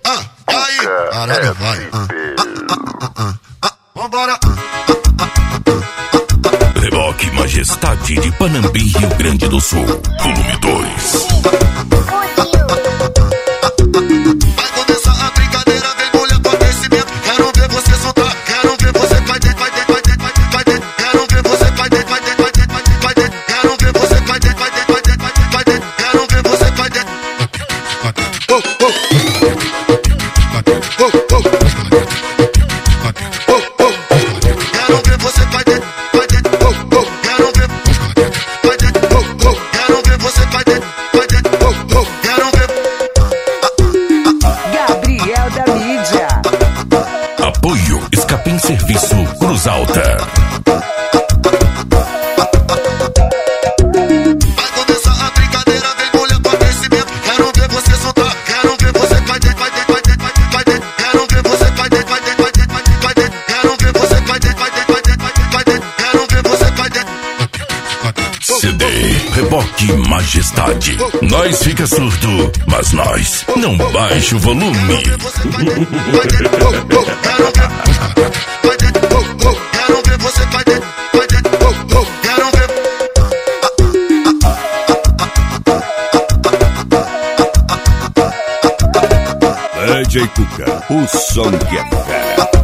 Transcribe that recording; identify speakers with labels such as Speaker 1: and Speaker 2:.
Speaker 1: E aí? Caralho, vai. Vambora.
Speaker 2: Reboque Majestade de Panambi, Rio Grande do Sul, volume 2.
Speaker 1: Vai começar a brincadeira, vem mulher pra aquecimento. Quero ver você soltar, quero ver você vai dentro, vai dentro, vai dentro, vai dentro. Quero ver você vai dentro, vai dentro, vai dentro, vai dentro. Quero ver você vai dentro, vai dentro, vai dentro, vai dentro. Quero ver você vai dentro. Quero ver você vai dentro, vai dentro. Quero ver, vai dentro. Quero ver você vai dentro, vai dentro. Quero ver.
Speaker 3: Gabriel da Mídia.
Speaker 2: Apoio Escapim Serviço Cruz Alta.
Speaker 1: Vai começar a brincadeira, vem mulher pra aquecimento. Quero ver você soltar, quero ver você vai dentro, vai dentro, vai dentro, vai dentro. Quero ver você vai dentro, vai dentro, vai dentro, vai dentro. Quero ver você vai dentro, vai dentro, vai dentro, vai dentro. Quero ver você vai dentro.
Speaker 2: CD Reboque Majestade. Nós fica surdo, mas nós não baixa o volume.
Speaker 1: Quero ver você vai dentro, vai dentro. Quero ver, vai dentro. Quero ver você vai dentro, vai dentro. Quero ver.
Speaker 4: DJ Cuca, o som que é fera.